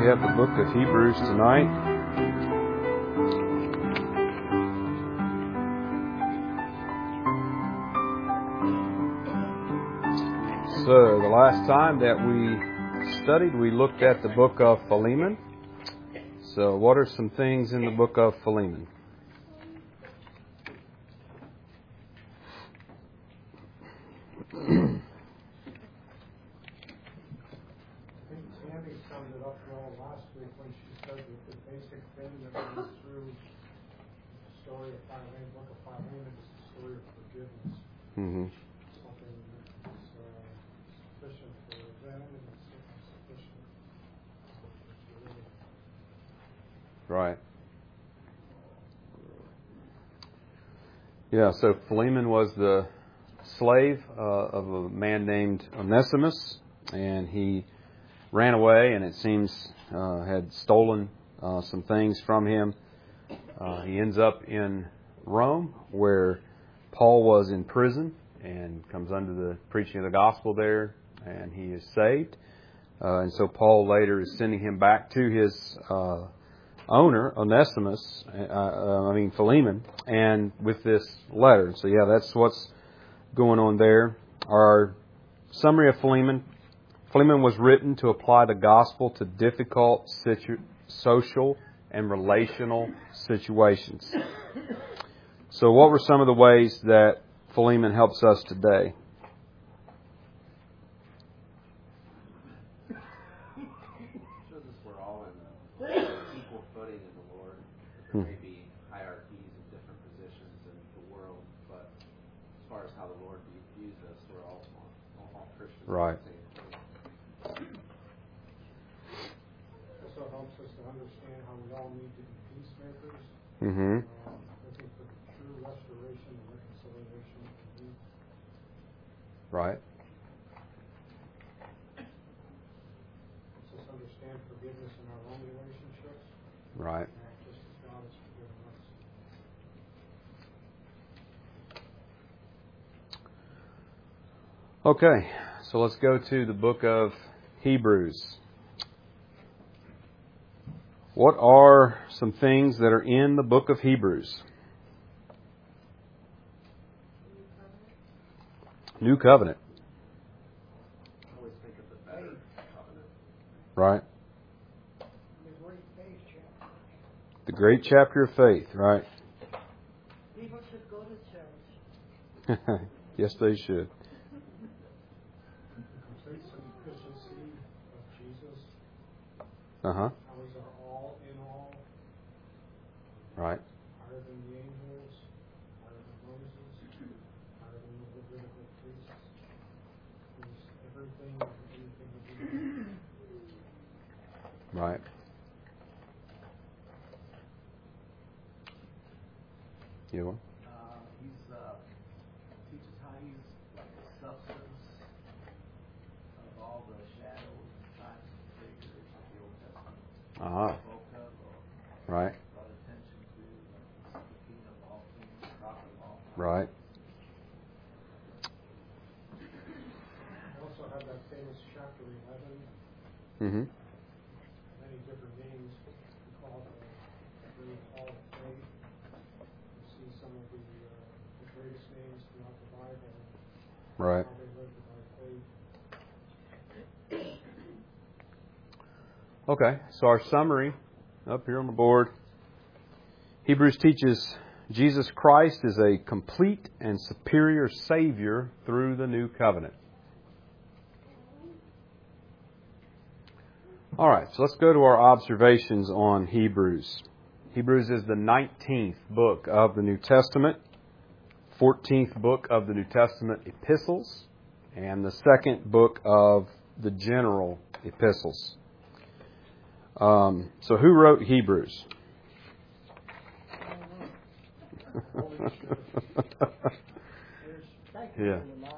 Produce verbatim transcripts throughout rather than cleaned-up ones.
we have the book of Hebrews tonight. So, the last time that we studied, we looked at the book of Philemon. So, what are some things in the book of Philemon? Mm-hmm. Something that's uh, sufficient for them and it's sufficient for them. Right. Yeah, so Philemon was the slave uh, of a man named Onesimus, and he ran away and it seems uh, had stolen uh, some things from him. Uh, he ends up in Rome, where Paul was in prison and comes under the preaching of the gospel there, and he is saved. Uh, and so Paul later is sending him back to his uh, owner, Onesimus, uh, uh, I mean Philemon, and with this letter. So yeah, that's what's going on there. Our summary of Philemon. Philemon was written to apply the gospel to difficult situ- social and relational situations. So what were some of the ways that Philemon helps us today? Shows us we're all in equal footing in the Lord. There may be hierarchies and different positions in the world, but as far as how the Lord views us, we're all, all, all Christians. Right. Also helps us to understand how we all need to be peacemakers. Mm-hmm. Um, looking for the true restoration and reconciliation of the youth. Right. Helps us understand forgiveness in our own relationships. Right. Uh, just as God has forgiven us. Okay, so let's go to the book of Hebrews. What are some things that are in the book of Hebrews? New covenant. I always think of the better covenant. Right. The great chapter of faith, right? People should go to church. Yes, they should. The complete sufficiency of Jesus. Uh-huh. How he's our all in all. Right. Higher than the angels. Higher than Moses. Higher than the Levitical priests. He's everything and anything that we need. Right. You want? Uh, he's uh, teaches how he's like the substance of all the shadows, types, and figures of the Old Testament. Uh-huh. Spoke of or Right. brought attention to, like the king of all kings, prophet of all prophets. Right. I also have that famous chapter eleven. Mm-hmm. Many different names called the, the Great Hall of Faith. You see some of the, uh, the greatest names throughout the Bible. Right. How they lived by faith. Okay, so our summary up here on the board. Hebrews teaches Jesus Christ is a complete and superior Savior through the new covenant. All right, so let's go to our observations on Hebrews. Hebrews is the nineteenth book of the New Testament, fourteenth book of the New Testament epistles, and the second book of the general epistles. Um, so who wrote Hebrews? Yeah.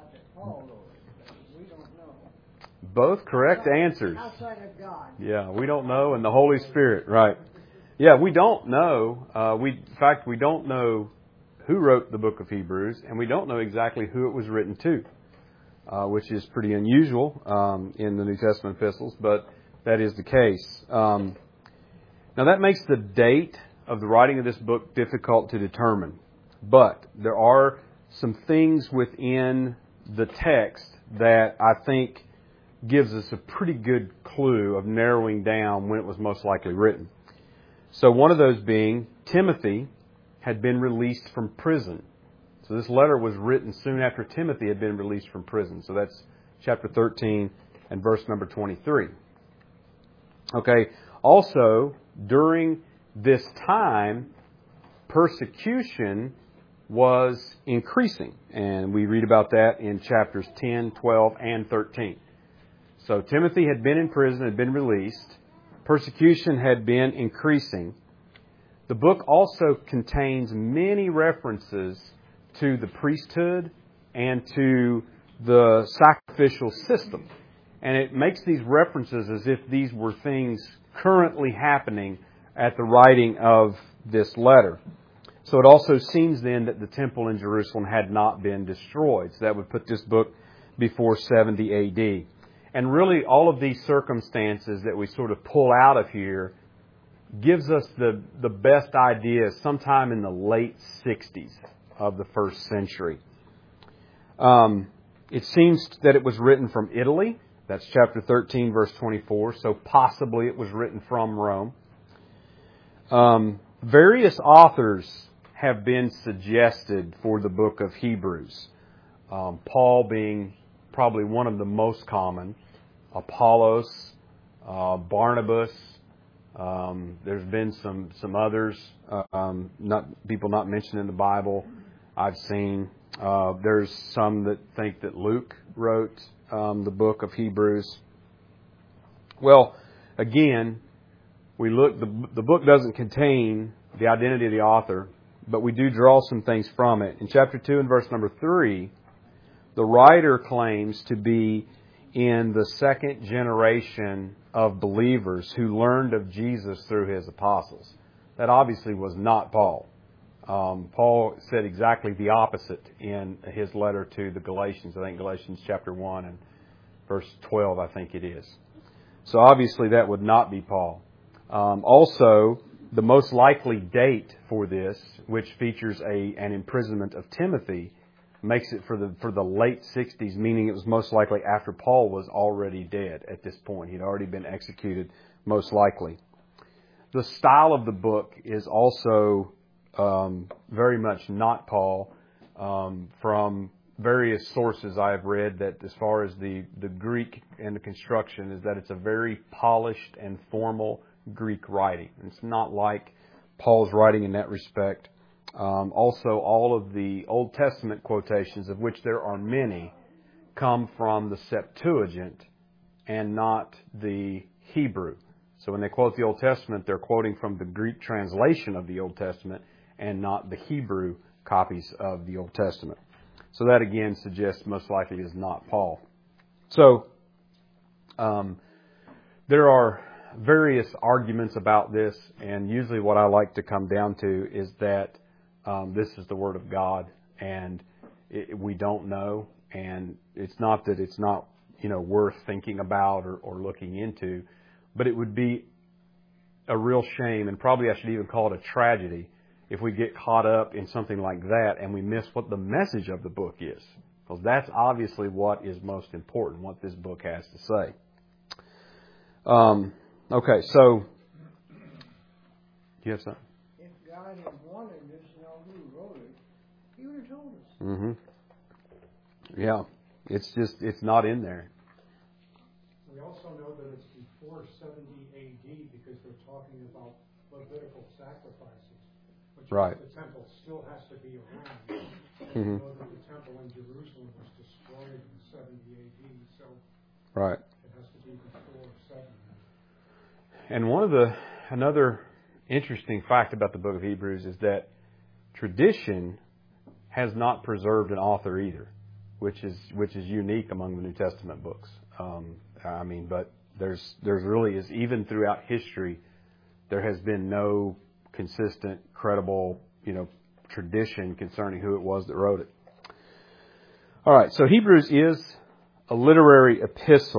Both correct answers. Outside of God. Yeah, we don't know, and the Holy Spirit, right. Yeah, we don't know. Uh, we, in fact, we don't know who wrote the book of Hebrews, and we don't know exactly who it was written to, uh, which is pretty unusual um, in the New Testament epistles. But that is the case. Um, now that makes the date of the writing of this book difficult to determine. But there are some things within the text that I think gives us a pretty good clue of narrowing down when it was most likely written. So one of those being, Timothy had been released from prison. So this letter was written soon after Timothy had been released from prison. So that's chapter thirteen and verse number twenty-three. Okay, also, during this time, persecution was increasing. And we read about that in chapters ten, twelve, and thirteen. So Timothy had been in prison, had been released. Persecution had been increasing. The book also contains many references to the priesthood and to the sacrificial system. And it makes these references as if these were things currently happening at the writing of this letter. So it also seems then that the temple in Jerusalem had not been destroyed. So that would put this book before seventy A D. And really all of these circumstances that we sort of pull out of here gives us the, the best idea sometime in the late sixties of the first century. Um, it seems that it was written from Italy. That's chapter thirteen, verse twenty-four. So possibly it was written from Rome. Um, various authors have been suggested for the book of Hebrews. Um, Paul being probably one of the most common. Apollos, uh, Barnabas. Um, there's been some some others, uh, um, not people not mentioned in the Bible. I've seen. Uh, there's some that think that Luke wrote um, the book of Hebrews. Well, again, we look. The, the book doesn't contain the identity of the author, but we do draw some things from it. In chapter two and verse number three, the writer claims to be in the second generation of believers who learned of Jesus through his apostles. That obviously was not Paul. Um, Paul said exactly the opposite in his letter to the Galatians. I think Galatians chapter one and verse twelve, I think it is. So obviously that would not be Paul. Um, also, the most likely date for this, which features a an imprisonment of Timothy, makes it for the for the late sixties, meaning it was most likely after Paul was already dead at this point. He'd already been executed, most likely. The style of the book is also um, very much not Paul. Um, from various sources I have read that as far as the, the Greek and the construction is that it's a very polished and formal Greek writing. It's not like Paul's writing in that respect. Um, also, all of the Old Testament quotations, of which there are many, come from the Septuagint and not the Hebrew. So when they quote the Old Testament, they're quoting from the Greek translation of the Old Testament and not the Hebrew copies of the Old Testament. So that again suggests most likely is not Paul. So um, there are various arguments about this, and usually what I like to come down to is that Um, this is the Word of God, and it, we don't know. And it's not that it's not, you know, worth thinking about or, or looking into, but it would be a real shame, and probably I should even call it a tragedy, if we get caught up in something like that and we miss what the message of the book is, because that's obviously what is most important, what this book has to say. Um, okay, so do you have something? If God had wanted us to know who wrote it, He would have told us. Mm-hmm. Yeah, it's just, it's not in there. We also know that it's before seventy A D because they're talking about Levitical sacrifices, which Right. means the temple still has to be around. Mm-hmm. We know that the temple in Jerusalem was destroyed in seventy A D, so Right. it has to be before seventy. And one of the, another interesting fact about the book of Hebrews is that tradition has not preserved an author either, which is which is unique among the New Testament books. Um, I mean, but there's there's really is even throughout history, there has been no consistent, credible, you know, tradition concerning who it was that wrote it. All right, so Hebrews is a literary epistle.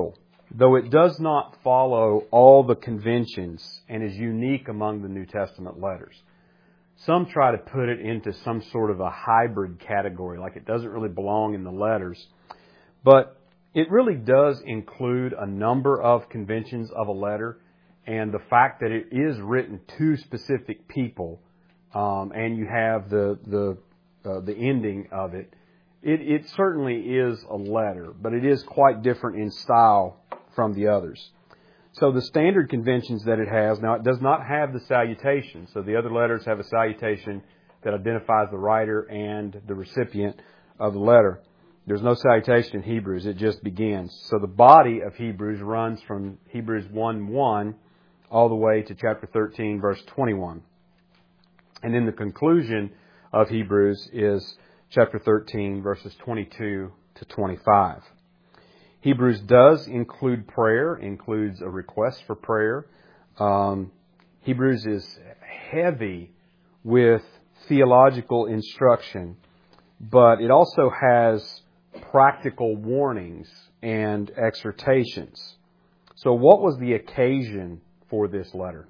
though it does not follow all the conventions and is unique among the New Testament letters. Some try to put it into some sort of a hybrid category, like it doesn't really belong in the letters. But it really does include a number of conventions of a letter, and the fact that it is written to specific people, um, and you have the the uh, the ending of it, it, it certainly is a letter, but it is quite different in style from the others. So the standard conventions that it has, now it does not have the salutation. So the other letters have a salutation that identifies the writer and the recipient of the letter. There's no salutation in Hebrews. It just begins. So the body of Hebrews runs from Hebrews one one all the way to chapter thirteen, verse twenty-one. And then the conclusion of Hebrews is chapter thirteen, verses twenty-two to twenty-five. Hebrews does include prayer, includes a request for prayer. Um, Hebrews is heavy with theological instruction, but it also has practical warnings and exhortations. So what was the occasion for this letter?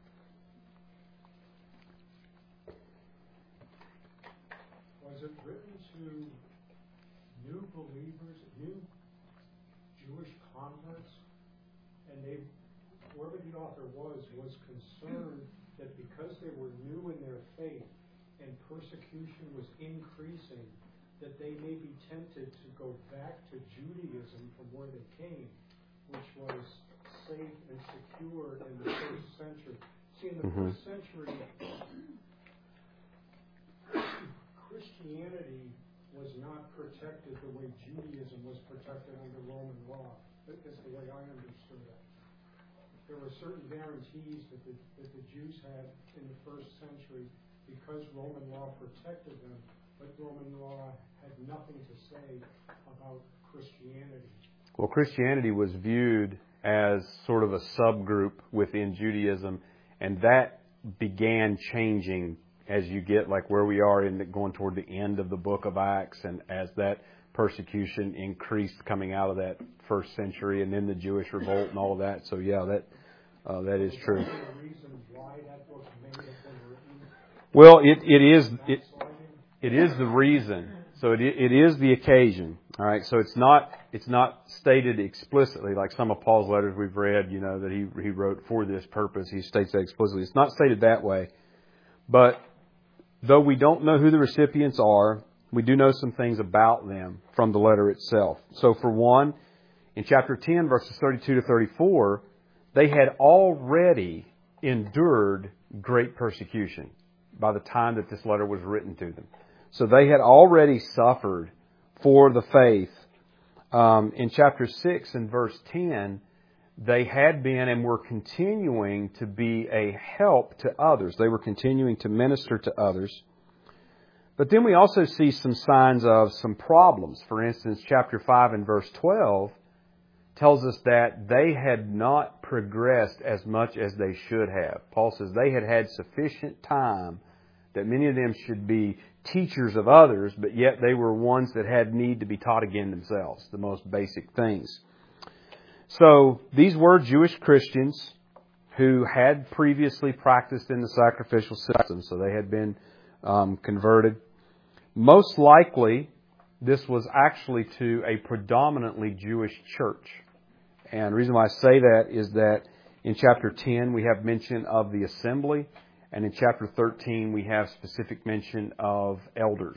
Was it written to new believers, new Jewish converts? And they, whoever the author was, was concerned that because they were new in their faith and persecution was increasing, that they may be tempted to go back to Judaism from where they came, which was safe and secure in the first century. See, in the mm-hmm. first century, Christianity was not protected the way Judaism was protected under Roman law. That's the way I understood it. There were certain guarantees that the, that the Jews had in the first century because Roman law protected them, but Roman law had nothing to say about Christianity. Well, Christianity was viewed as sort of a subgroup within Judaism, and that began changing as you get like where we are in the, going toward the end of the book of Acts, and as that persecution increased coming out of that first century, and then the Jewish revolt and all of that. So yeah, that uh, that is true. Well, it it is it it is the reason. So it it is the occasion. All right. So it's not it's not stated explicitly like some of Paul's letters we've read. You know that he he wrote for this purpose. He states that explicitly. It's not stated that way. But though we don't know who the recipients are, we do know some things about them from the letter itself. So for one, in chapter ten, verses thirty-two to thirty-four, they had already endured great persecution by the time that this letter was written to them. So they had already suffered for the faith. Um, in chapter six and verse ten, they had been and were continuing to be a help to others. They were continuing to minister to others. But then we also see some signs of some problems. For instance, chapter five and verse twelve tells us that they had not progressed as much as they should have. Paul says they had had sufficient time that many of them should be teachers of others, but yet they were ones that had need to be taught again themselves, the most basic things. So these were Jewish Christians who had previously practiced in the sacrificial system, so they had been um, converted. Most likely, this was actually to a predominantly Jewish church. And the reason why I say that is that in chapter ten we have mention of the assembly, and in chapter thirteen we have specific mention of elders.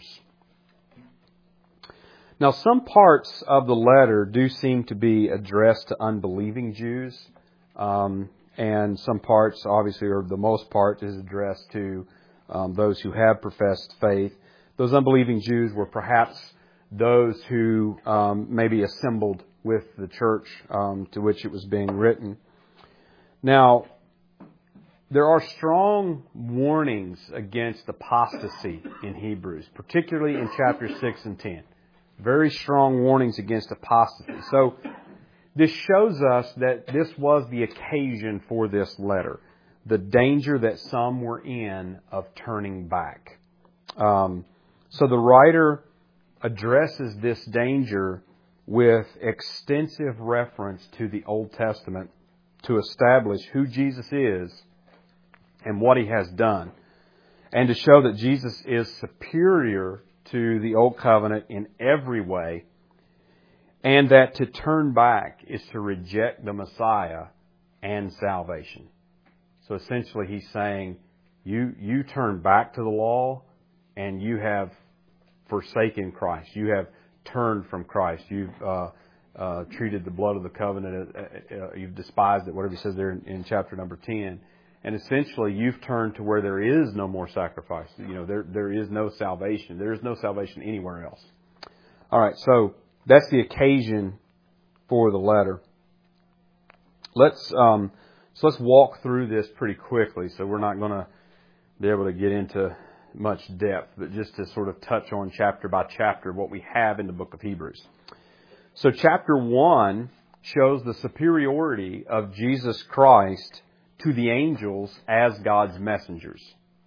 Now, some parts of the letter do seem to be addressed to unbelieving Jews, um, and some parts, obviously, or the most part, is addressed to um, those who have professed faith. Those unbelieving Jews were perhaps those who um, maybe assembled with the church um, to which it was being written. Now, there are strong warnings against apostasy in Hebrews, particularly in chapter six and ten. Very strong warnings against apostasy. So this shows us that this was the occasion for this letter, the danger that some were in of turning back. Um, so the writer addresses this danger with extensive reference to the Old Testament to establish who Jesus is and what He has done, and to show that Jesus is superior to the Old Covenant in every way, and that to turn back is to reject the Messiah and salvation. So essentially He's saying, you, you turn back to the law and you have forsaken Christ. You have turned from Christ. You've uh, uh, treated the blood of the covenant, uh, uh, you've despised it, whatever He says there in, in chapter number ten. And essentially, you've turned to where there is no more sacrifice. You know, there there is no salvation. There is no salvation anywhere else. All right, so that's the occasion for the letter. Let's um, so let's walk through this pretty quickly. So we're not going to be able to get into much depth, but just to sort of touch on chapter by chapter what we have in the book of Hebrews. So chapter one shows the superiority of Jesus Christ to the angels as God's messengers.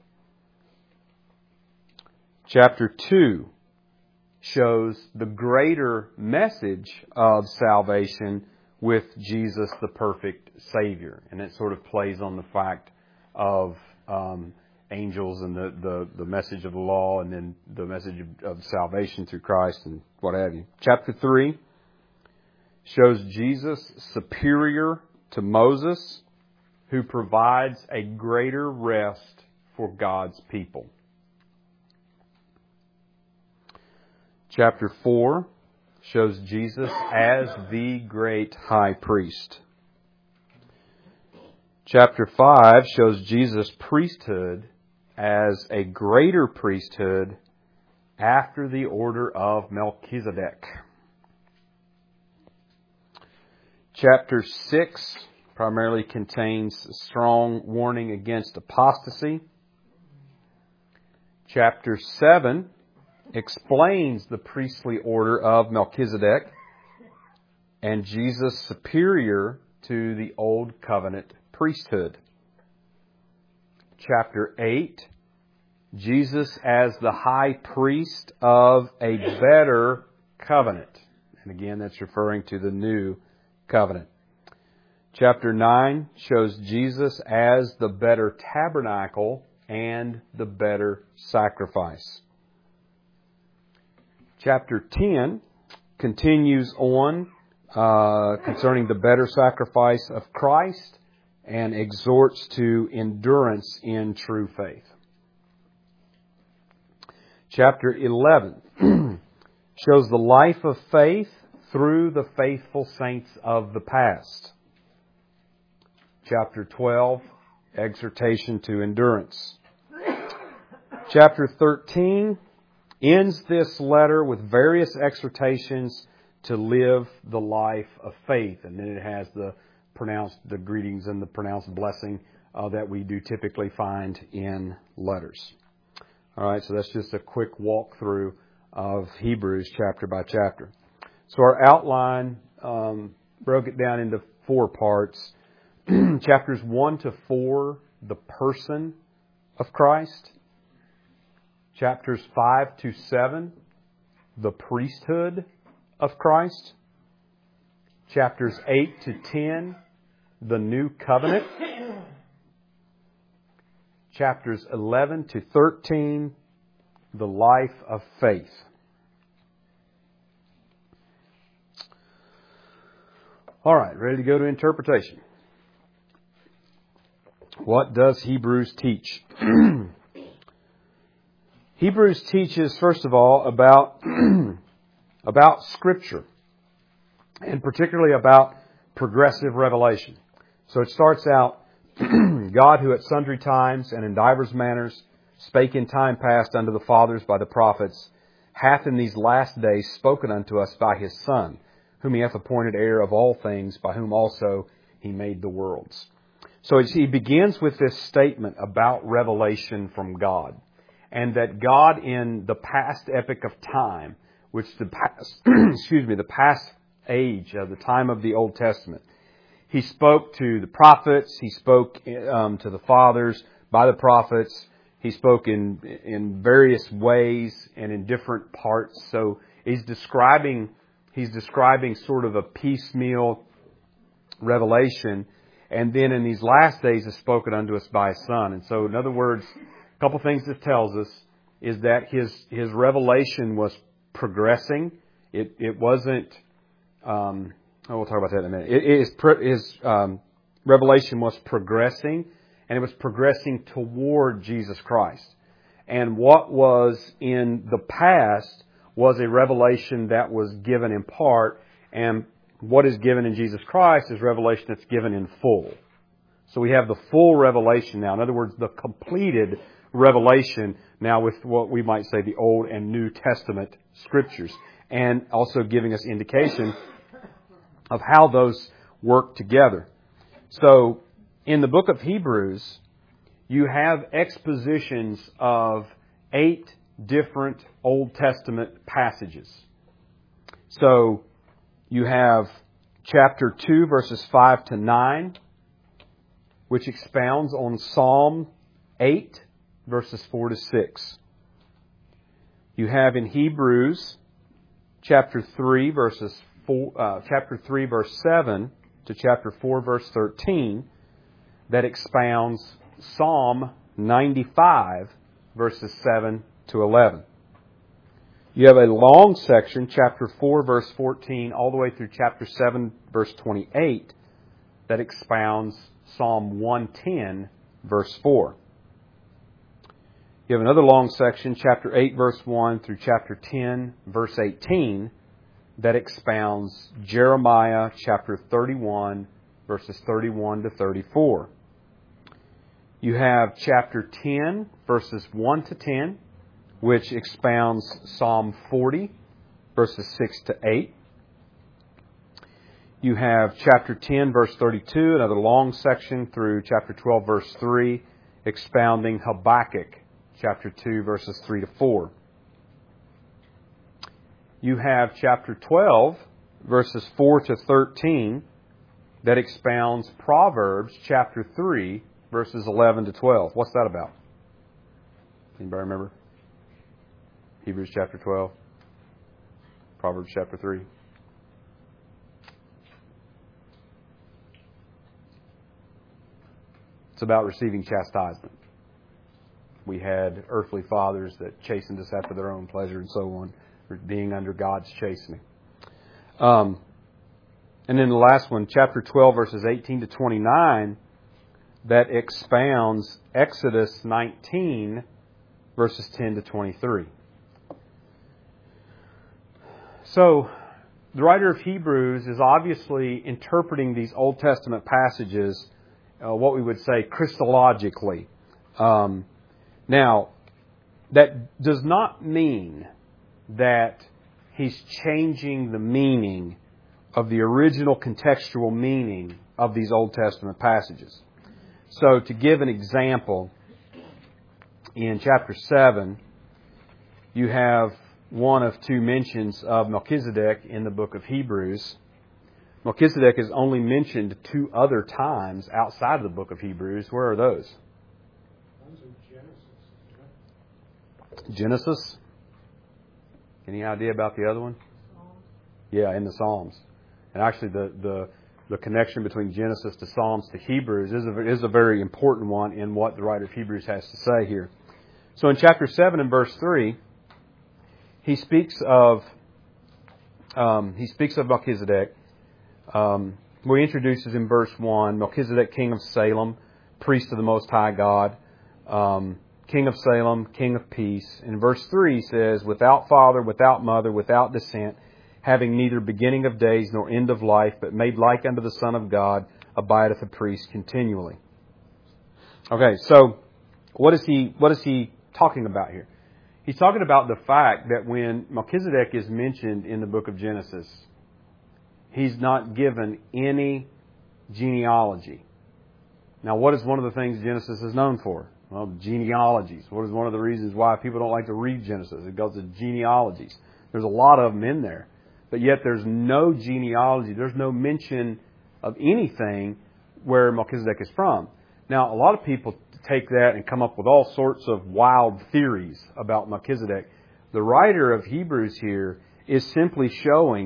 Chapter two shows the greater message of salvation with Jesus, the perfect Savior. And it sort of plays on the fact of um, angels and the, the, the message of the law, and then the message of, of salvation through Christ and what have you. Chapter three shows Jesus superior to Moses, who provides a greater rest for God's people. Chapter four shows Jesus as the great high priest. Chapter five shows Jesus' priesthood as a greater priesthood after the order of Melchizedek. Chapter six primarily contains a strong warning against apostasy. Chapter seven explains the priestly order of Melchizedek and Jesus superior to the Old Covenant priesthood. Chapter eight, Jesus as the high priest of a better covenant. And again, that's referring to the new covenant. Chapter nine shows Jesus as the better tabernacle and the better sacrifice. Chapter ten continues on uh, concerning the better sacrifice of Christ and exhorts to endurance in true faith. Chapter eleven shows the life of faith through the faithful saints of the past. Chapter twelve, exhortation to endurance. Chapter thirteen ends this letter with various exhortations to live the life of faith. And then it has the pronounced, the greetings and the pronounced blessing uh, that we do typically find in letters. All right, so that's just a quick walkthrough of Hebrews chapter by chapter. So our outline um, broke it down into four parts. Chapters one to four, the person of Christ. Chapters five to seven, the priesthood of Christ. Chapters eight to ten, the new covenant. Chapters eleven to thirteen, the life of faith. All right, ready to go to interpretation. What does Hebrews teach? Hebrews teaches, first of all, about, about Scripture, and particularly about progressive revelation. So it starts out, God who at sundry times and in divers manners spake in time past unto the fathers by the prophets, hath in these last days spoken unto us by His Son, whom He hath appointed heir of all things, by whom also He made the worlds. So he begins with this statement about revelation from God, and that God in the past epoch of time, which the past, excuse me, the past age of the time of the Old Testament, He spoke to the prophets, He spoke um, to the fathers by the prophets, He spoke in in various ways and in different parts. So He's describing he's describing sort of a piecemeal revelation. And then in these last days is spoken unto us by His Son. And so, in other words, a couple things this tells us is that his his revelation was progressing. It it wasn't. Um, oh, we'll talk about that in a minute. It, it is his um, revelation was progressing, and it was progressing toward Jesus Christ. And what was in the past was a revelation that was given in part, and what is given in Jesus Christ is revelation that's given in full. So we have the full revelation now. In other words, the completed revelation now with what we might say the Old and New Testament Scriptures, and also giving us indication of how those work together. So in the book of Hebrews, you have expositions of eight different Old Testament passages. So you have chapter two, verses five to nine, which expounds on Psalm eight, verses four to six. You have in Hebrews chapter three, verses four, uh, chapter three, verse seven to chapter four, verse thirteen, that expounds Psalm ninety-five, verses seven to eleven. You have a long section, chapter four, verse fourteen, all the way through chapter seven, verse twenty-eight, that expounds Psalm one ten, verse four. You have another long section, chapter eight, verse one, through chapter ten, verse eighteen, that expounds Jeremiah chapter thirty-one, verses thirty-one to thirty-four. You have chapter ten, verses one to ten, which expounds Psalm forty, verses six to eight. You have chapter ten, verse thirty-two, another long section through chapter twelve, verse three, expounding Habakkuk, chapter two, verses three to four. You have chapter twelve, verses four to thirteen, that expounds Proverbs, chapter three, verses eleven to twelve. What's that about? Anybody remember? Hebrews chapter twelve, Proverbs chapter three. It's about receiving chastisement. We had earthly fathers that chastened us after their own pleasure and so on, being under God's chastening. Um, and then the last one, chapter twelve, verses eighteen to twenty-nine, that expounds Exodus nineteen, verses ten to twenty-three. So, the writer of Hebrews is obviously interpreting these Old Testament passages, uh, what we would say, Christologically. Um, now, that does not mean that he's changing the meaning of the original contextual meaning of these Old Testament passages. So, to give an example, in chapter seven, you have one of two mentions of Melchizedek in the book of Hebrews. Melchizedek is only mentioned two other times outside of the book of Hebrews. Where are those? One's in Genesis. Genesis? Any idea about the other one? Yeah, in the Psalms. And actually the, the, the connection between Genesis to Psalms to Hebrews is a, is a very important one in what the writer of Hebrews has to say here. So in chapter seven and verse three, he speaks of um, he speaks of Melchizedek. Um, where he introduces in verse one, Melchizedek, king of Salem, priest of the Most High God, um, king of Salem, king of peace. In verse three he says, without father, without mother, without descent, having neither beginning of days nor end of life, but made like unto the Son of God, abideth a priest continually. Okay, so what is he what is he talking about here? He's talking about the fact that when Melchizedek is mentioned in the book of Genesis, he's not given any genealogy. Now, what is one of the things Genesis is known for? Well, genealogies. What is one of the reasons why people don't like to read Genesis? It goes to genealogies. There's a lot of them in there. But yet there's no genealogy. There's no mention of anything where Melchizedek is from. Now, a lot of people take that and come up with all sorts of wild theories about Melchizedek. The writer of Hebrews here is simply showing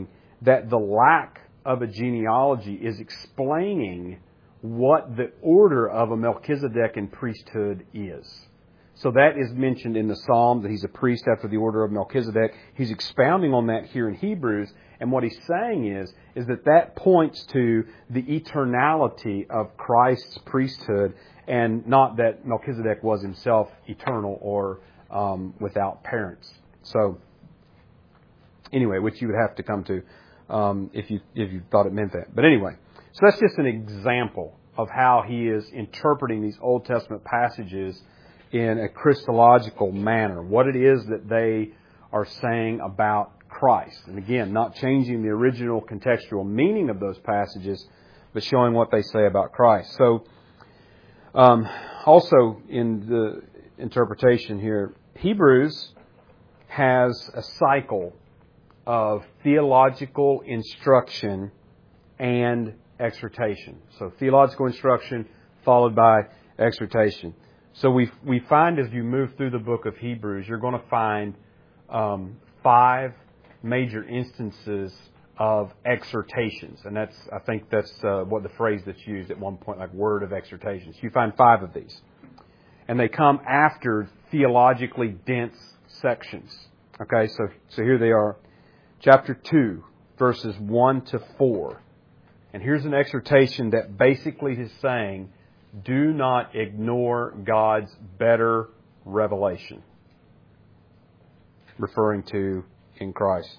that the lack of a genealogy is explaining what the order of a Melchizedekan priesthood is. So that is mentioned in the Psalm, that he's a priest after the order of Melchizedek. He's expounding on that here in Hebrews. And what he's saying is, is that that points to the eternality of Christ's priesthood, and not that Melchizedek was himself eternal or um, without parents. So, anyway, which you would have to come to um, if you if you thought it meant that. But anyway, so that's just an example of how he is interpreting these Old Testament passages in a Christological manner. What it is that they are saying about Christ. And again, not changing the original contextual meaning of those passages, but showing what they say about Christ. So, um, also in the interpretation here, Hebrews has a cycle of theological instruction and exhortation. So theological instruction followed by exhortation. So we we find as you move through the book of Hebrews, you're going to find um, five major instances of exhortations. And that's, I think that's uh, what the phrase that's used at one point, like word of exhortations. You find five of these. And they come after theologically dense sections. Okay, so, so here they are. Chapter two, verses one to four. And here's an exhortation that basically is saying, do not ignore God's better revelation. Referring to in Christ.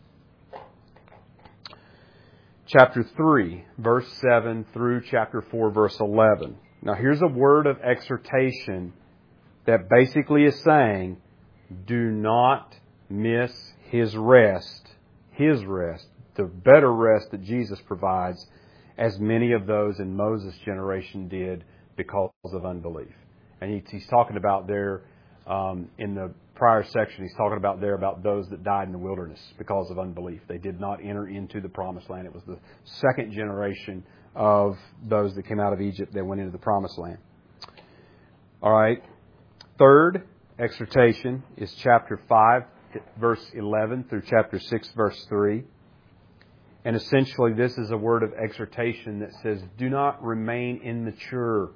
Chapter three, verse seven through chapter four, verse eleven. Now here's a word of exhortation that basically is saying, do not miss His rest, His rest, the better rest that Jesus provides, as many of those in Moses' generation did because of unbelief. And he, he's talking about there, um, in the prior section, he's talking about there about those that died in the wilderness because of unbelief. They did not enter into the promised land. It was the second generation of those that came out of Egypt that went into the promised land. All right. Third exhortation is chapter five, verse eleven through chapter six, verse three. And essentially this is a word of exhortation that says, do not remain immature.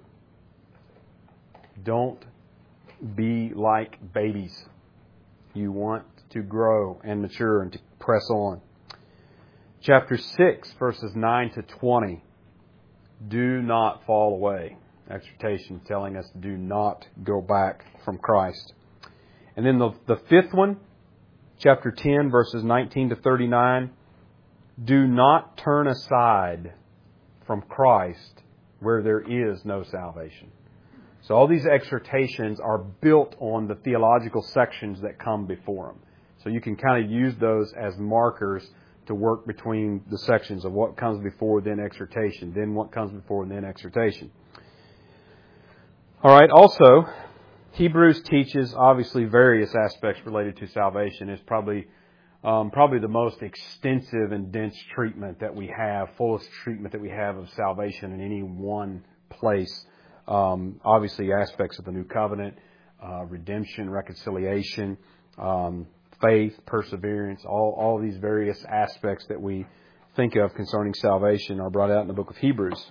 Don't be like babies. You want to grow and mature and to press on. Chapter six, verses nine to twenty. Do not fall away. Exhortation telling us do not go back from Christ. And then the, the fifth one, chapter ten, verses nineteen to thirty-nine. Do not turn aside from Christ where there is no salvation. So all these exhortations are built on the theological sections that come before them. So you can kind of use those as markers to work between the sections of what comes before, then exhortation, then what comes before, and then exhortation. All right, also, Hebrews teaches obviously various aspects related to salvation. It's probably um, probably the most extensive and dense treatment that we have, fullest treatment that we have of salvation in any one place. Um, obviously, aspects of the new covenant, uh, redemption, reconciliation, um, faith, perseverance, all, all these various aspects that we think of concerning salvation are brought out in the book of Hebrews.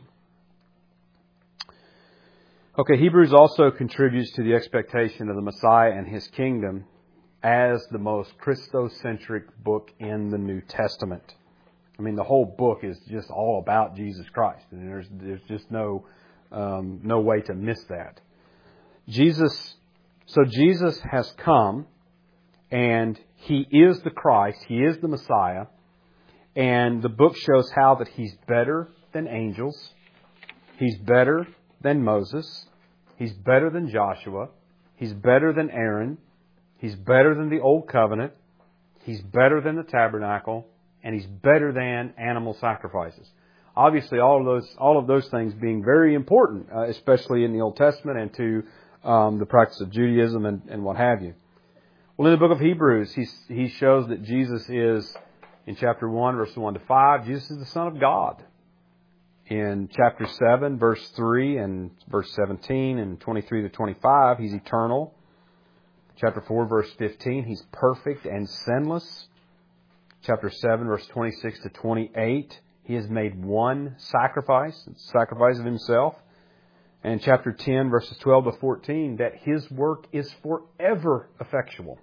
Okay, Hebrews also contributes to the expectation of the Messiah and His kingdom as the most Christocentric book in the New Testament. I mean, the whole book is just all about Jesus Christ, and there's there's just no um, no way to miss that. Jesus, so Jesus has come, and He is the Christ, He is the Messiah, and the book shows how that He's better than angels, He's better than Moses, He's better than Joshua, He's better than Aaron, He's better than the Old Covenant, He's better than the tabernacle, and He's better than animal sacrifices. Obviously, all of those all of those things being very important, uh, especially in the Old Testament and to um, the practice of Judaism and, and what have you. Well, in the book of Hebrews, he he shows that Jesus is, in chapter one, verses one to five, Jesus is the Son of God. In chapter seven, verse three, and verse seventeen, and twenty-three to twenty-five, He's eternal. Chapter four, verse fifteen, He's perfect and sinless. chapter seven, verse twenty-six to twenty-eight, He has made one sacrifice, the sacrifice of Himself. And chapter ten, verses twelve to fourteen, that His work is forever effectual.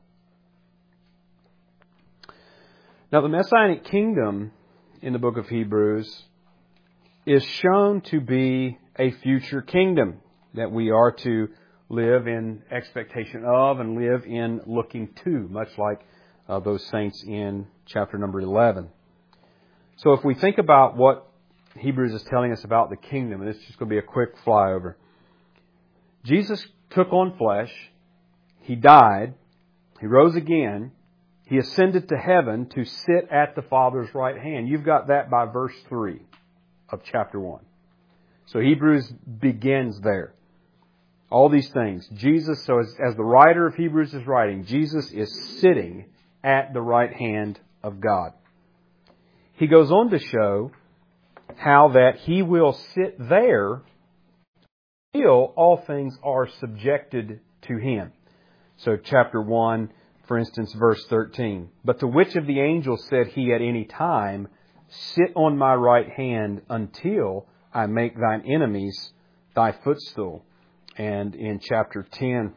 Now, the Messianic kingdom in the book of Hebrews is shown to be a future kingdom that we are to live in expectation of and live in looking to, much like uh, those saints in chapter number eleven. So if we think about what Hebrews is telling us about the kingdom, and this is just going to be a quick flyover. Jesus took on flesh. He died. He rose again. He ascended to heaven to sit at the Father's right hand. You've got that by verse three of chapter one. So Hebrews begins there. All these things. Jesus, so as, as the writer of Hebrews is writing, Jesus is sitting at the right hand of God. He goes on to show how that He will sit there until all things are subjected to Him. So chapter one, for instance, verse thirteen. But to which of the angels said He at any time, sit on my right hand until I make thine enemies thy footstool? And in chapter ten,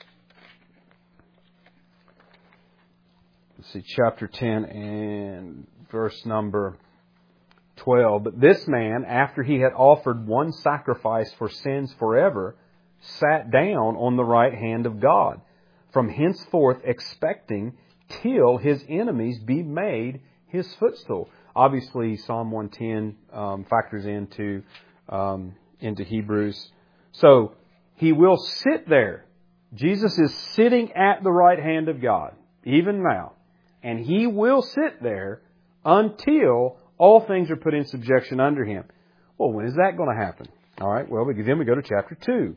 let's see, chapter ten and verse number twelve. But this man, after he had offered one sacrifice for sins forever, sat down on the right hand of God, from henceforth expecting till His enemies be made His footstool. Obviously, Psalm one ten um, factors into um, into Hebrews. So He will sit there. Jesus is sitting at the right hand of God, even now. And He will sit there until all things are put in subjection under Him. Well, when is that going to happen? All right, well, then we go to chapter two.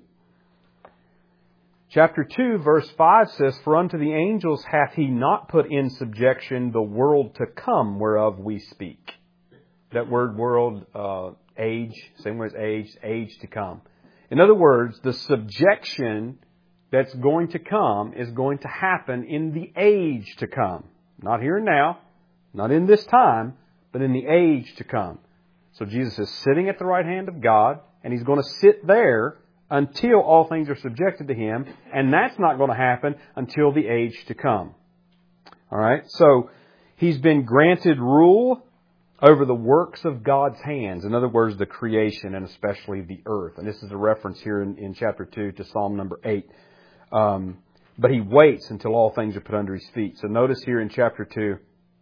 Chapter two, verse five says, For unto the angels hath He not put in subjection the world to come whereof we speak. That word world, uh, age, same word as age, age to come. In other words, the subjection that's going to come is going to happen in the age to come. Not here and now, not in this time, but in the age to come. So Jesus is sitting at the right hand of God, and He's going to sit there until all things are subjected to Him, and that's not going to happen until the age to come. All right? So He's been granted rule over the works of God's hands. In other words, the creation and especially the earth. And this is a reference here in, in chapter two to Psalm number eight. Um, but He waits until all things are put under His feet. So notice here in chapter two,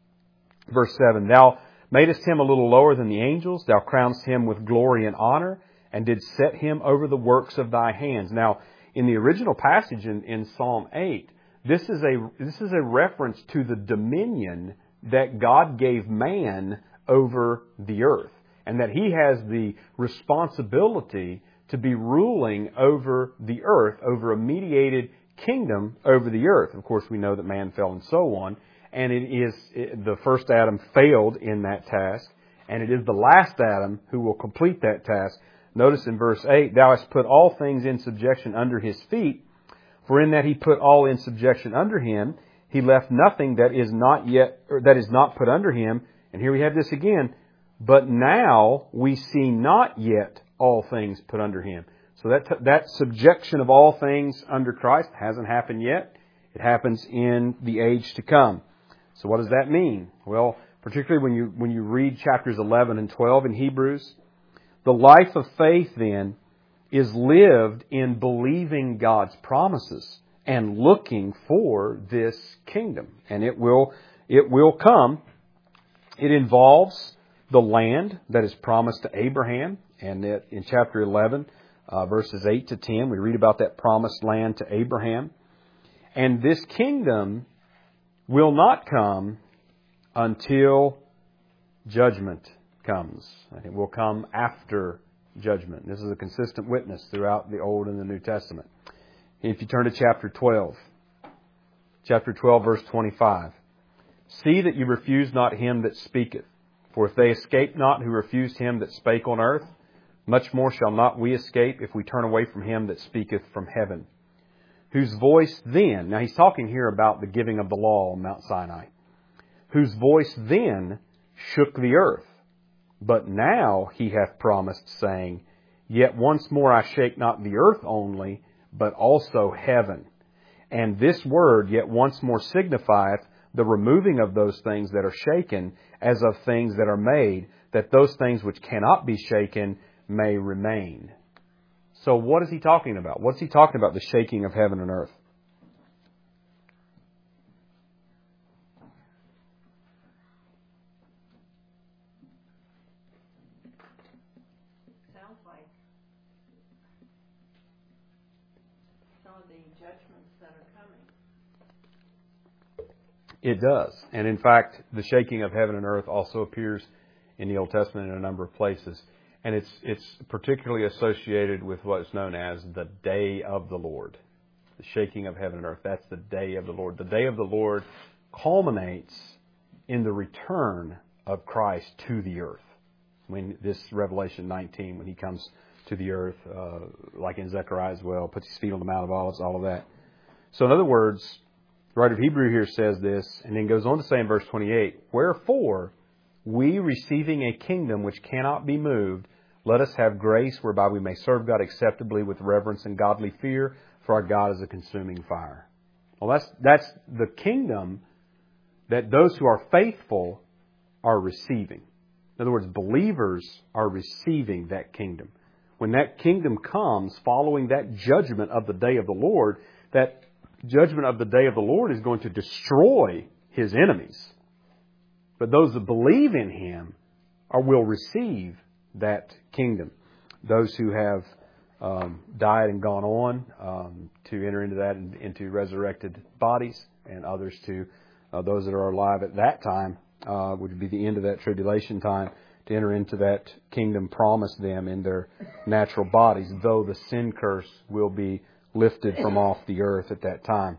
verse seven, Thou madest Him a little lower than the angels. Thou crownest Him with glory and honor, and did set Him over the works of Thy hands. Now, in the original passage in, in Psalm eight, this is a this is a reference to the dominion that God gave man over the earth, and that He has the responsibility to be ruling over the earth, over a mediated kingdom over the earth. Of course, we know that man fell and so on, and it is it, the first Adam failed in that task, and it is the last Adam who will complete that task. Notice in verse eight, Thou hast put all things in subjection under His feet, for in that He put all in subjection under Him, He left nothing that is not yet, or that is not put under Him. And here we have this again. But now we see not yet all things put under Him. So that that subjection of all things under Christ hasn't happened yet. It happens in the age to come. So what does that mean? Well, particularly when you when you read chapters eleven and twelve in Hebrews, the life of faith then is lived in believing God's promises and looking for this kingdom. And it will it will come. It involves the land that is promised to Abraham. And it, in chapter eleven, uh, verses eight to ten, we read about that promised land to Abraham. And this kingdom will not come until judgment comes. It will come after judgment. This is a consistent witness throughout the Old and the New Testament. If you turn to chapter twelve, chapter twelve, verse twenty-five. See that you refuse not him that speaketh. For if they escape not who refused him that spake on earth, much more shall not we escape if we turn away from him that speaketh from heaven. Whose voice then, now he's talking here about the giving of the law on Mount Sinai. whose voice then shook the earth. But now he hath promised, saying, Yet once more I shake not the earth only, but also heaven. And this word, yet once more, signifieth the removing of those things that are shaken, as of things that are made, that those things which cannot be shaken may remain. So what is he talking about? What's he talking about, the shaking of heaven and earth? Sounds like some of the judgments that are coming. It does. And in fact, the shaking of heaven and earth also appears in the Old Testament in a number of places. And it's it's particularly associated with what's known as the day of the Lord. The shaking of heaven and earth. That's the day of the Lord. The day of the Lord culminates in the return of Christ to the earth. When this Revelation nineteen, when he comes to the earth, uh, like in Zechariah as well, puts his feet on the Mount of Olives, all of that. So in other words, the writer of Hebrew here says this, and then goes on to say in verse twenty-eight, Wherefore, we receiving a kingdom which cannot be moved, let us have grace whereby we may serve God acceptably with reverence and godly fear, for our God is a consuming fire. Well, that's that's the kingdom that those who are faithful are receiving. In other words, believers are receiving that kingdom. When that kingdom comes, following that judgment of the day of the Lord, that judgment of the day of the Lord is going to destroy His enemies. But those that believe in Him are will receive that kingdom. Those who have um, died and gone on um, to enter into that, into resurrected bodies, and others to uh, those that are alive at that time, uh, would be the end of that tribulation time, to enter into that kingdom promised them in their natural bodies, though the sin curse will be lifted from off the earth at that time.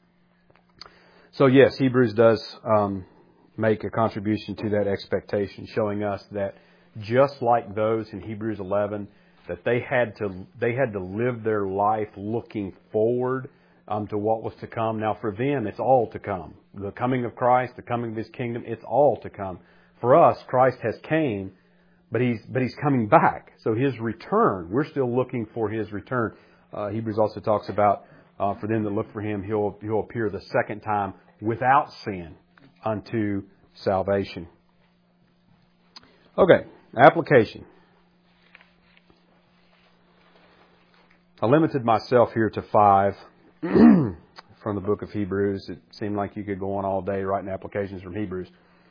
So yes, Hebrews does um, make a contribution to that expectation, showing us that just like those in Hebrews eleven, that they had to they had to live their life looking forward um, to what was to come. Now for them, it's all to come. The coming of Christ, the coming of His kingdom, it's all to come. For us, Christ has came, but He's but He's coming back. So His return, we're still looking for His return. Uh, Hebrews also talks about uh, for them that look for Him, He'll He'll appear the second time without sin unto salvation. Okay, application. I limited myself here to five from the book of Hebrews. It seemed like you could go on all day writing applications from Hebrews.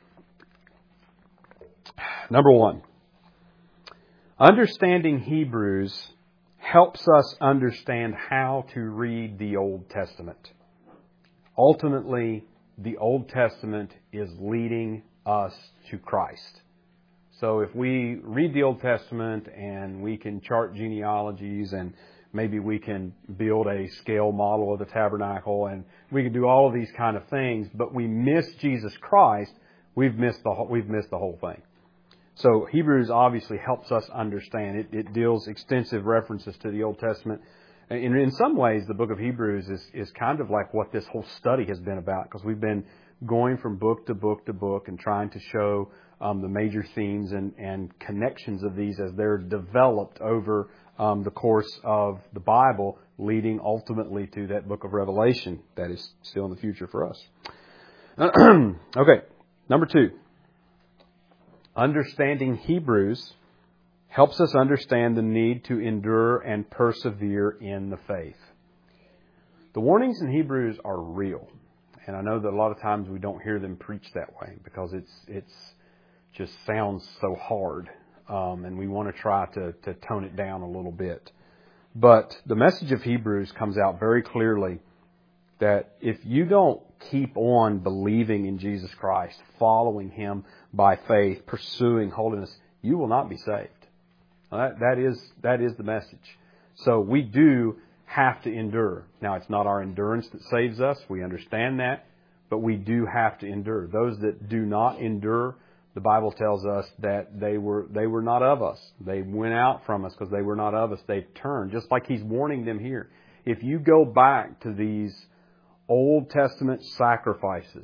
Number one, understanding Hebrews helps us understand how to read the Old Testament. Ultimately, the Old Testament is leading us to Christ. So if we read the Old Testament and we can chart genealogies and maybe we can build a scale model of the tabernacle and we can do all of these kind of things, but we miss Jesus Christ, we've missed the whole, we've missed the whole thing. So Hebrews obviously helps us understand. It, it deals extensive references to the Old Testament. And in some ways, the book of Hebrews is, is kind of like what this whole study has been about, because we've been going from book to book to book and trying to show um, the major themes and, and connections of these as they're developed over um, the course of the Bible, leading ultimately to that book of Revelation that is still in the future for us. Okay, number two. Understanding Hebrews helps us understand the need to endure and persevere in the faith. The warnings in Hebrews are real. And I know that a lot of times we don't hear them preached that way because it's it's just sounds so hard. Um, and we want to try to, to tone it down a little bit. But the message of Hebrews comes out very clearly that if you don't keep on believing in Jesus Christ, following Him by faith, pursuing holiness, you will not be saved. Now that, that is that is the message. So we do have to endure. Now, it's not our endurance that saves us. We understand that. But we do have to endure. Those that do not endure, the Bible tells us that they were they were not of us. They went out from us because they were not of us. They've turned, just like He's warning them here. If you go back to these Old Testament sacrifices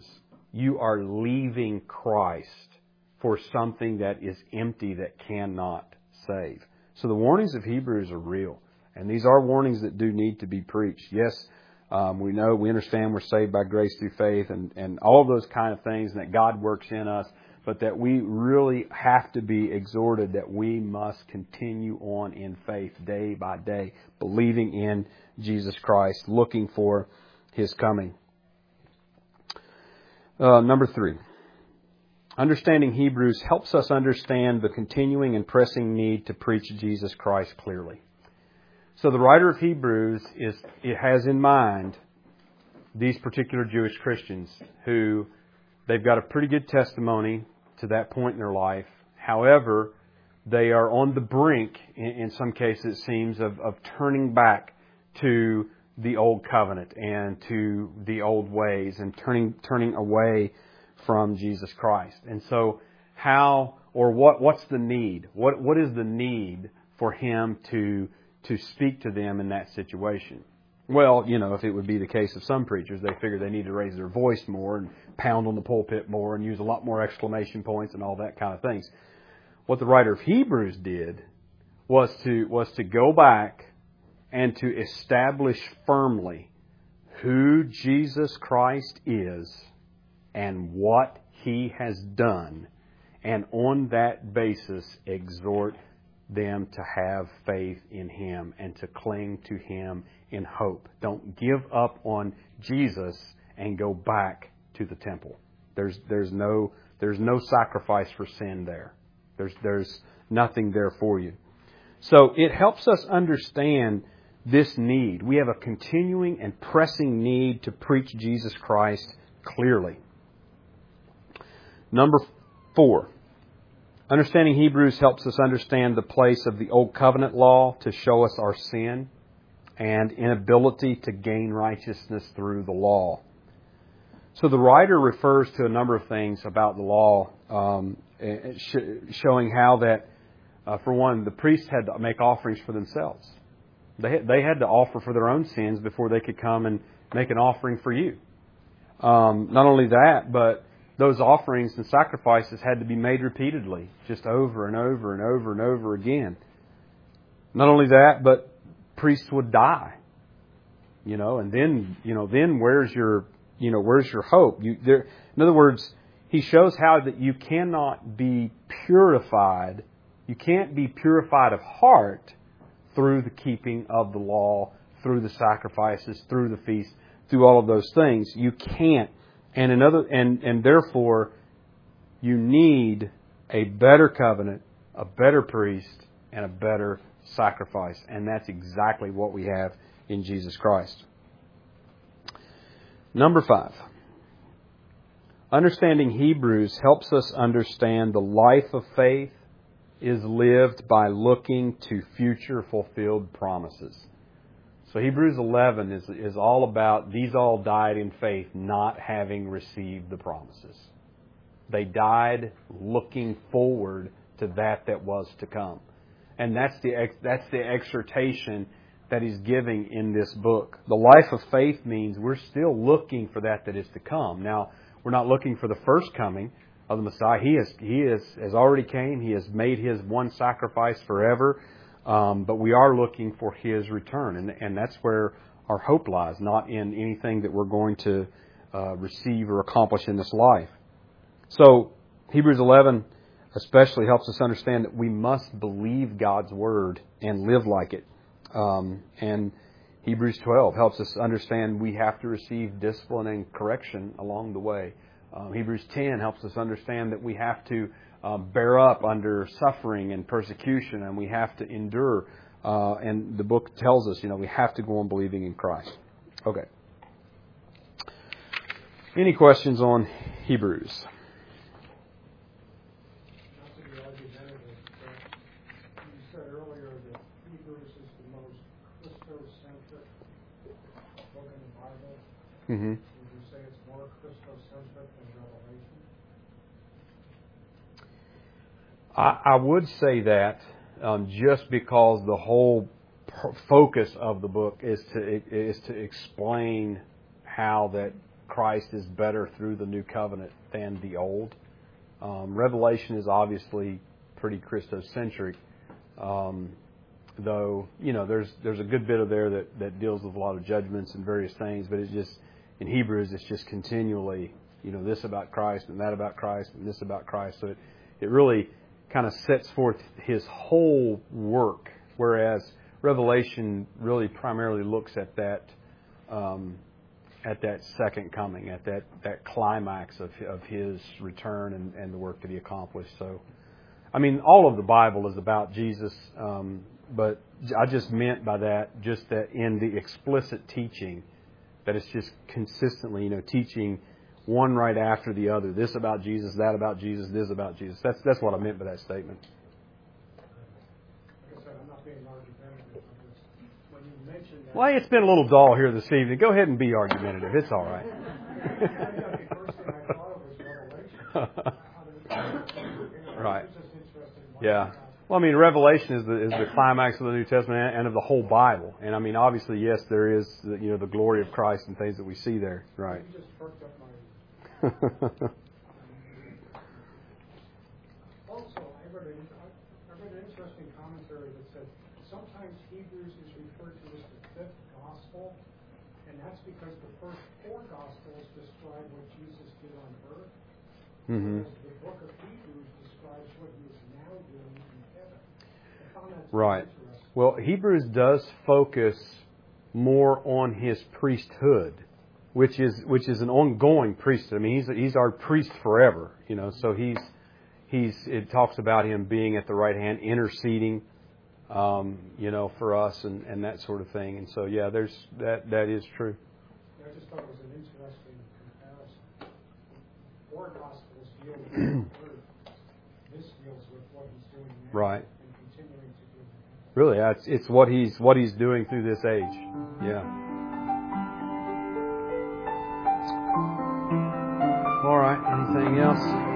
you are leaving Christ for something that is empty, that cannot save. So the warnings of Hebrews are real. And these are warnings that do need to be preached. Yes, um, we know, we understand we're saved by grace through faith and, and all those kind of things, and that God works in us, but that we really have to be exhorted that we must continue on in faith day by day, believing in Jesus Christ, looking for His coming. Uh, number three. Understanding Hebrews helps us understand the continuing and pressing need to preach Jesus Christ clearly. So the writer of Hebrews is it has in mind these particular Jewish Christians who they've got a pretty good testimony to that point in their life. However, they are on the brink, in, in some cases it seems, of, of turning back to the old covenant and to the old ways and turning turning away from Jesus Christ. And so how or what what's the need? What what is the need for Him to to speak to them in that situation? Well, you know, if it would be the case of some preachers, they figure they need to raise their voice more and pound on the pulpit more and use a lot more exclamation points and all that kind of things. What the writer of Hebrews did was to was to go back and to establish firmly who Jesus Christ is and what He has done, and on that basis exhort them to have faith in Him and to cling to Him in hope. Don't give up on Jesus and go back to the temple. There's there's no there's no sacrifice for sin there. There's there's nothing there for you. So it helps us understand this need. We have a continuing and pressing need to preach Jesus Christ clearly. Number four. Understanding Hebrews helps us understand the place of the Old Covenant law to show us our sin and inability to gain righteousness through the law. So the writer refers to a number of things about the law, um, showing how that, uh, for one, the priests had to make offerings for themselves. They had, they had to offer for their own sins before they could come and make an offering for you. Um, not only that, but those offerings and sacrifices had to be made repeatedly, just over and over and over and over again. Not only that, but priests would die, you know, and then, you know, then where's your, you know, where's your hope? You, there, in other words, he shows how that you cannot be purified, you can't be purified of heart through the keeping of the law, through the sacrifices, through the feast, through all of those things. You can't. And another, and, and therefore, you need a better covenant, a better priest, and a better sacrifice. And that's exactly what we have in Jesus Christ. Number five. Understanding Hebrews helps us understand the life of faith is lived by looking to future fulfilled promises. So Hebrews eleven is, is all about these all died in faith, not having received the promises. They died looking forward to that that was to come. And that's the that's the exhortation that he's giving in this book. The life of faith means we're still looking for that that is to come. Now, we're not looking for the first coming of the Messiah. He has he has, has already came. He has made His one sacrifice forever. Um, but we are looking for His return, and, and that's where our hope lies, not in anything that we're going to uh, receive or accomplish in this life. So Hebrews eleven especially helps us understand that we must believe God's Word and live like it. Um, and Hebrews twelve helps us understand we have to receive discipline and correction along the way. Um, Hebrews ten helps us understand that we have to Uh, bear up under suffering and persecution, and we have to endure. Uh, and the book tells us, you know, we have to go on believing in Christ. Okay. Any questions on Hebrews? Not to be argumentative, but you said earlier that Hebrews is the most Christocentric book in the Bible. Mm-hmm. Would you say it's more Christocentric than Revelation? I, I would say that um, just because the whole p- focus of the book is to is to explain how that Christ is better through the new covenant than the old. Um, Revelation is obviously pretty Christocentric, um, though, you know, there's there's a good bit of there that, that deals with a lot of judgments and various things, but it's just, in Hebrews, it's just continually, you know, this about Christ and that about Christ and this about Christ. So it, it really kind of sets forth His whole work, whereas Revelation really primarily looks at that um, at that second coming, at that, that climax of of His return and, and the work that He accomplished. So, I mean, all of the Bible is about Jesus, um, but I just meant by that just that in the explicit teaching, that it's just consistently, you know, teaching one right after the other. This about Jesus, that about Jesus, this about Jesus. That's that's what I meant by that statement. Like I said, I'm not being argumentative. I'm just, when you mentioned that, Well, it's been a little dull here this evening. Go ahead and be argumentative. It's all right. the first thing I thought of was Revelation. Right. It's just interesting. Yeah. Well, I mean, Revelation is the is the climax of the New Testament and of the whole Bible. And I mean, obviously, yes, there is the, you know the glory of Christ and things that we see there. Right. You just perked up my. Also, I read, an, I read an interesting commentary that said sometimes Hebrews is referred to as the fifth gospel, and that's because the first four gospels describe what Jesus did on earth, Mm-hmm. whereas the book of Hebrews describes what He is now doing in heaven. I found that Right. interesting. Well, Hebrews does focus more on His priesthood, which is which is an ongoing priesthood. I mean, he's he's our priest forever, you know. So he's he's it talks about Him being at the right hand, interceding, um, you know, for us and, and that sort of thing. And so, yeah, there's that that is true. I just thought it was an interesting comparison. Four gospels deal with the word. This deals with what He's doing now Right. and continuing to do. Really, it's it's what he's what he's doing through this age. Yeah. All right. Anything else?